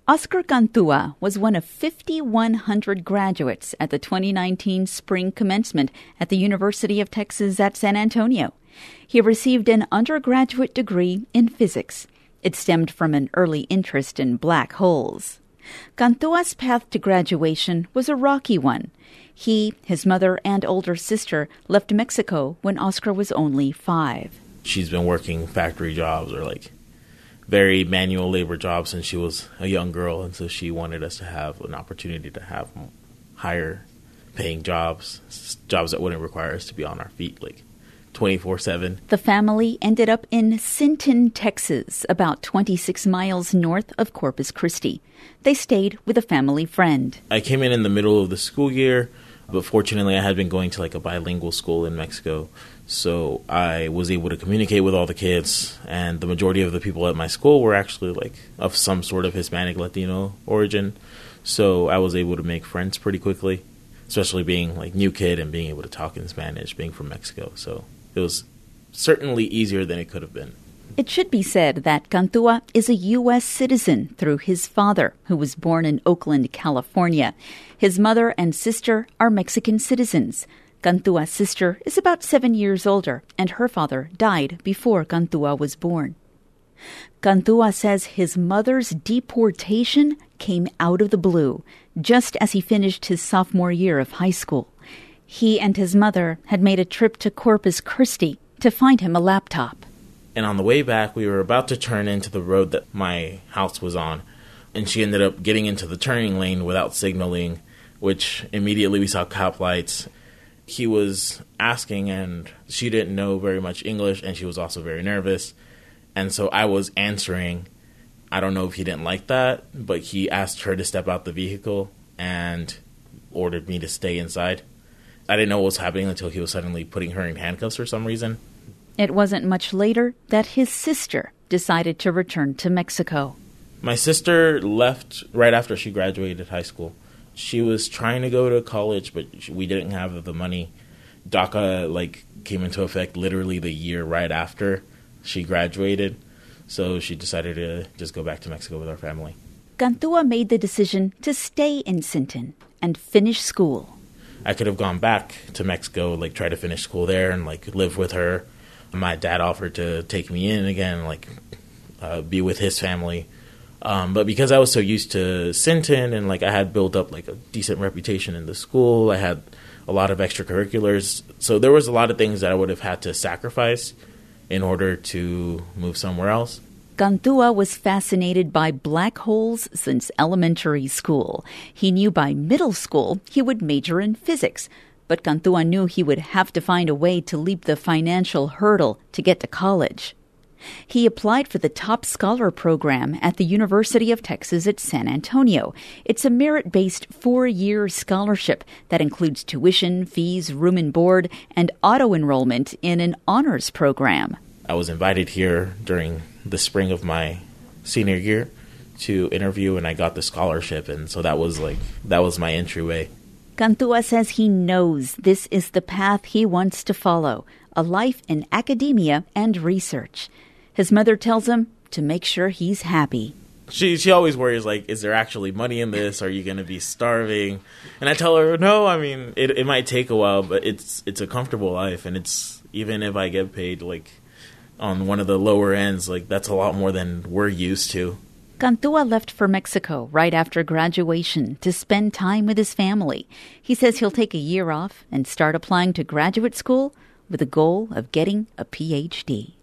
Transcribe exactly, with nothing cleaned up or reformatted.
Oscar Cantua was one of five thousand one hundred graduates at the twenty nineteen spring commencement at the University of Texas at San Antonio. He received an undergraduate degree in physics. It stemmed from an early interest in black holes. Cantua's path to graduation was a rocky one. He, his mother, and older sister left Mexico when Oscar was only five. She's been working factory jobs or like very manual labor jobs since she was a young girl, and so she wanted us to have an opportunity to have higher paying jobs, jobs that wouldn't require us to be on our feet like twenty-four seven. The family ended up in Sinton, Texas, about twenty-six miles north of Corpus Christi. They stayed with a family friend. I came in in the middle of the school year, but fortunately I had been going to like a bilingual school in Mexico, so I was able to communicate with all the kids, and the majority of the people at my school were actually like of some sort of Hispanic Latino origin, so I was able to make friends pretty quickly, especially being like new kid and being able to talk in Spanish, being from Mexico, so it was certainly easier than it could have been. It should be said that Cantua is a U S citizen through his father, who was born in Oakland, California. His mother and sister are Mexican citizens. Cantua's sister is about seven years older, and her father died before Cantua was born. Cantua says his mother's deportation came out of the blue, just as he finished his sophomore year of high school. He and his mother had made a trip to Corpus Christi to find him a laptop. And on the way back, we were about to turn into the road that my house was on, and she ended up getting into the turning lane without signaling, which immediately we saw cop lights. He was asking, and she didn't know very much English, and she was also very nervous. And so I was answering. I don't know if he didn't like that, but he asked her to step out the vehicle and ordered me to stay inside. I didn't know what was happening until he was suddenly putting her in handcuffs for some reason. It wasn't much later that his sister decided to return to Mexico. My sister left right after she graduated high school. She was trying to go to college, but we didn't have the money. DACA like came into effect literally the year right after she graduated, so she decided to just go back to Mexico with our family. Cantua made the decision to stay in Sinton and finish school. I could have gone back to Mexico, like try to finish school there and like live with her. My dad offered to take me in again, like uh, be with his family. Um, but because I was so used to Sinton and like I had built up like a decent reputation in the school, I had a lot of extracurriculars. So there was a lot of things that I would have had to sacrifice in order to move somewhere else. Cantua was fascinated by black holes since elementary school. He knew by middle school he would major in physics, but Cantua knew he would have to find a way to leap the financial hurdle to get to college. He applied for the Top Scholar program at the University of Texas at San Antonio. It's a merit-based four-year scholarship that includes tuition, fees, room and board, and auto-enrollment in an honors program. I was invited here during the spring of my senior year to interview, and I got the scholarship, and so that was like that was my entryway. Cantua says he knows this is the path he wants to follow, a life in academia and research. His mother tells him to make sure he's happy. She she always worries, like, is there actually money in this? Are you going to be starving? And I tell her, no, I mean, it it might take a while, but it's it's a comfortable life, and it's even if I get paid, like, on one of the lower ends, like, that's a lot more than we're used to. Cantua left for Mexico right after graduation to spend time with his family. He says he'll take a year off and start applying to graduate school with the goal of getting a P H D.